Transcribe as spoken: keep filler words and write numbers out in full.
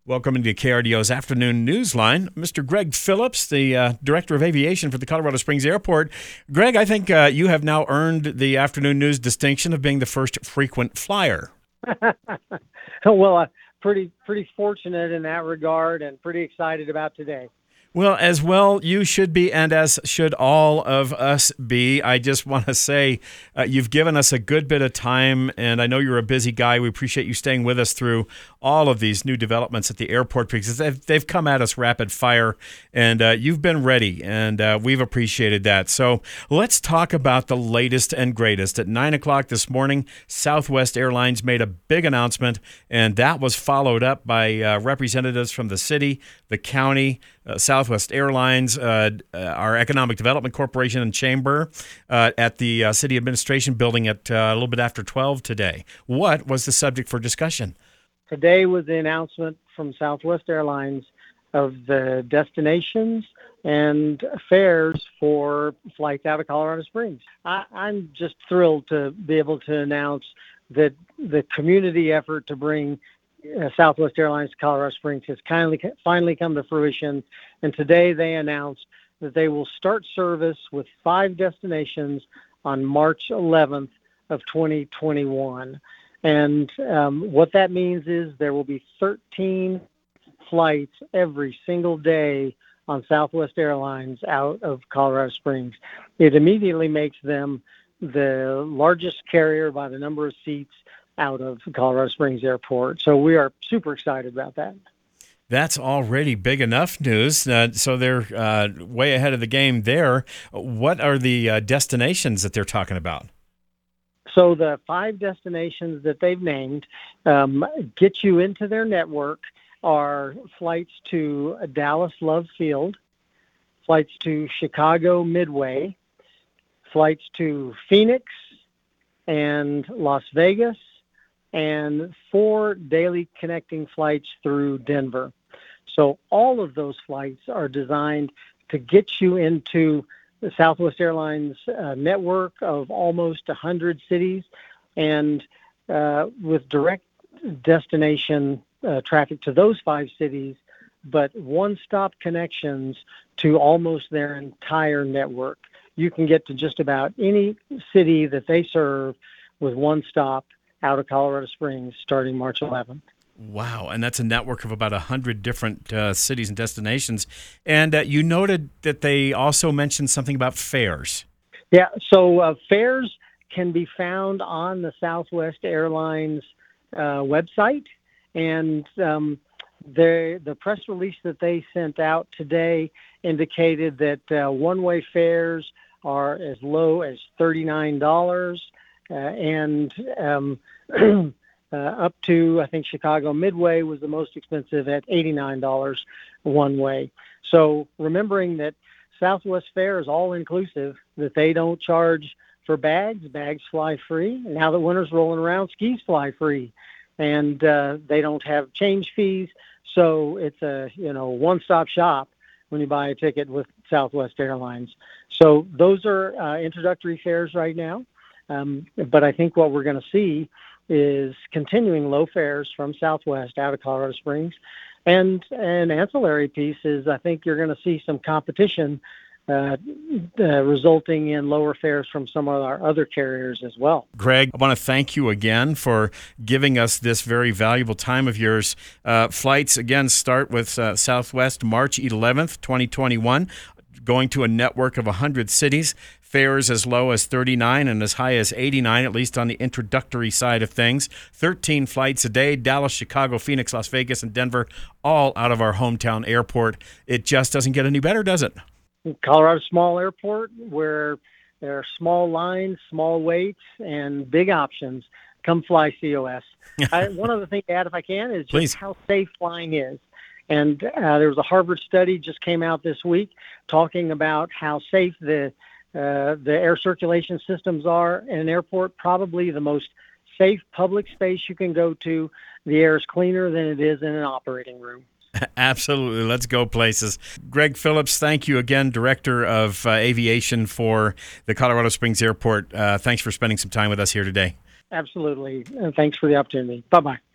Welcome to K R D O's Afternoon Newsline. Mister Greg Phillips, the uh, Director of Aviation for the Colorado Springs Airport. Greg, I think uh, you have now earned the Afternoon News distinction of being the first frequent flyer. Well, uh, pretty pretty fortunate in that regard and pretty excited about today. Well, as well you should be, and as should all of us be. I just want to say uh, you've given us a good bit of time, and I know you're a busy guy. We appreciate you staying with us through all of these new developments at the airport because they've, they've come at us rapid fire, and uh, you've been ready, and uh, we've appreciated that. So let's talk about the latest and greatest. At nine o'clock this morning, Southwest Airlines made a big announcement, and that was followed up by uh, representatives from the city, the county, uh, Southwest Airlines, uh, uh, our Economic Development Corporation and Chamber uh, at the uh, City Administration Building at uh, a little bit after twelve today. What was the subject for discussion? Today was the announcement from Southwest Airlines of the destinations and fares for flights out of Colorado Springs. I, I'm just thrilled to be able to announce that the community effort to bring uh, Southwest Airlines to Colorado Springs has kindly, finally come to fruition. And today they announced that they will start service with five destinations on March eleventh of twenty twenty-one. And um, what that means is there will be thirteen flights every single day on Southwest Airlines out of Colorado Springs. It immediately makes them the largest carrier by the number of seats out of Colorado Springs Airport. So we are super excited about that. That's already big enough news. Uh, so they're uh, way ahead of the game there. What are the uh, destinations that they're talking about? So the five destinations that they've named um, get you into their network are flights to Dallas Love Field, flights to Chicago Midway, flights to Phoenix and Las Vegas, and four daily connecting flights through Denver. So all of those flights are designed to get you into the Southwest Airlines uh, network of almost one hundred cities, and uh, with direct destination uh, traffic to those five cities, but one-stop connections to almost their entire network. You can get to just about any city that they serve with one stop out of Colorado Springs starting March eleventh. Wow, and that's a network of about one hundred different uh, cities and destinations. And uh, you noted that they also mentioned something about fares. Yeah, so uh, fares can be found on the Southwest Airlines uh, website. And um, the, the press release that they sent out today indicated that uh, one-way fares are as low as thirty-nine dollars uh, and um, Uh, up to, I think, Chicago Midway was the most expensive at eighty-nine dollars one way. So remembering that Southwest fare is all inclusive, that they don't charge for bags, bags fly free. Now that winter's rolling around, skis fly free, and uh, they don't have change fees. So it's a, you know, one-stop shop when you buy a ticket with Southwest Airlines. So those are uh, introductory fares right now. Um, but I think what we're going to see is continuing low fares from Southwest out of Colorado Springs. And an ancillary piece is I think you're going to see some competition uh, uh, resulting in lower fares from some of our other carriers as well. Greg, I want to thank you again for giving us this very valuable time of yours. Uh, flights, again, start with uh, Southwest March eleventh, twenty twenty-one, going to a network of one hundred cities. Fares as low as thirty-nine and as high as eighty-nine, at least on the introductory side of things. thirteen flights a day, Dallas, Chicago, Phoenix, Las Vegas, and Denver, all out of our hometown airport. It just doesn't get any better, does it? Colorado Small Airport, where there are small lines, small waits, and big options. Come fly C O S. I, one other thing to add, if I can, is just Please. how safe flying is. And uh, there was a Harvard study just came out this week talking about how safe the Uh, the air circulation systems are in an airport. Probably the most safe public space you can go to. The air is cleaner than it is in an operating room. Absolutely. Let's go places. Greg Phillips, thank you again, Director of uh, Aviation for the Colorado Springs Airport. Uh, thanks for spending some time with us here today. Absolutely. And thanks for the opportunity. Bye-bye.